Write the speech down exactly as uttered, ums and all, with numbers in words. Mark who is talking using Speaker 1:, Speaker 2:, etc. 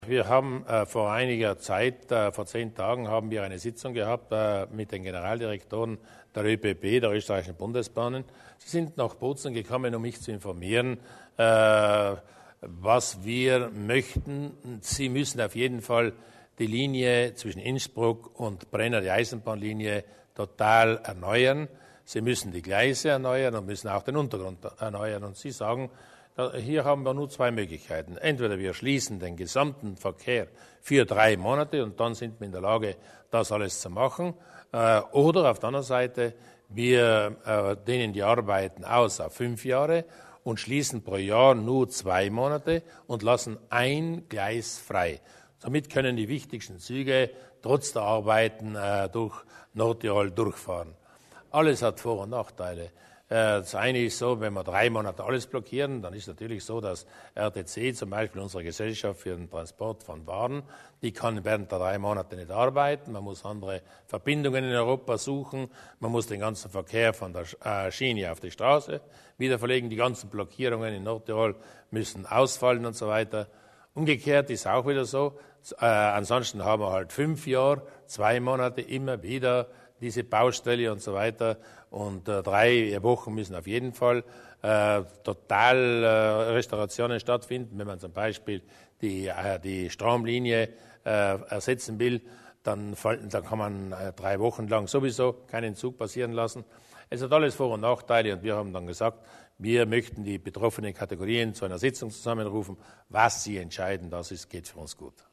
Speaker 1: Wir haben äh, vor einiger Zeit, äh, vor zehn Tagen, haben wir eine Sitzung gehabt äh, mit den Generaldirektoren der ÖBB, der österreichischen Bundesbahnen. Sie sind nach Bozen gekommen, um mich zu informieren, äh, was wir möchten. Sie müssen auf jeden Fall die Linie zwischen Innsbruck und Brenner, die Eisenbahnlinie, total erneuern. Sie müssen die Gleise erneuern und müssen auch den Untergrund erneuern. Und Sie sagen, hier haben wir nur zwei Möglichkeiten. Entweder wir schließen den gesamten Verkehr für drei Monate und dann sind wir in der Lage, das alles zu machen. Oder auf der anderen Seite, wir dehnen die Arbeiten aus auf fünf Jahre und schließen pro Jahr nur zwei Monate und lassen ein Gleis frei. Somit können die wichtigsten Züge trotz der Arbeiten durch Nordtirol durchfahren. Alles hat Vor- und Nachteile. Das eine ist so, wenn wir drei Monate alles blockieren, dann ist es natürlich so, dass R T C, zum Beispiel unsere Gesellschaft für den Transport von Waren, die kann während der drei Monate nicht arbeiten. Man muss andere Verbindungen in Europa suchen. Man muss den ganzen Verkehr von der Schiene auf die Straße wieder verlegen. Die ganzen Blockierungen in Nordtirol müssen ausfallen und so weiter. Umgekehrt ist auch wieder so. Äh, ansonsten haben wir halt fünf Jahre, zwei Monate immer wieder diese Baustelle und so weiter. Und äh, drei Wochen müssen auf jeden Fall äh, total äh, Restaurationen stattfinden. Wenn man zum Beispiel die, äh, die Stromlinie äh, ersetzen will, dann, dann kann man äh, drei Wochen lang sowieso keinen Zug passieren lassen. Es hat alles Vor- und Nachteile und wir haben dann gesagt, wir möchten die betroffenen Kategorien zu einer Sitzung zusammenrufen. Was sie entscheiden, das ist, geht für uns gut.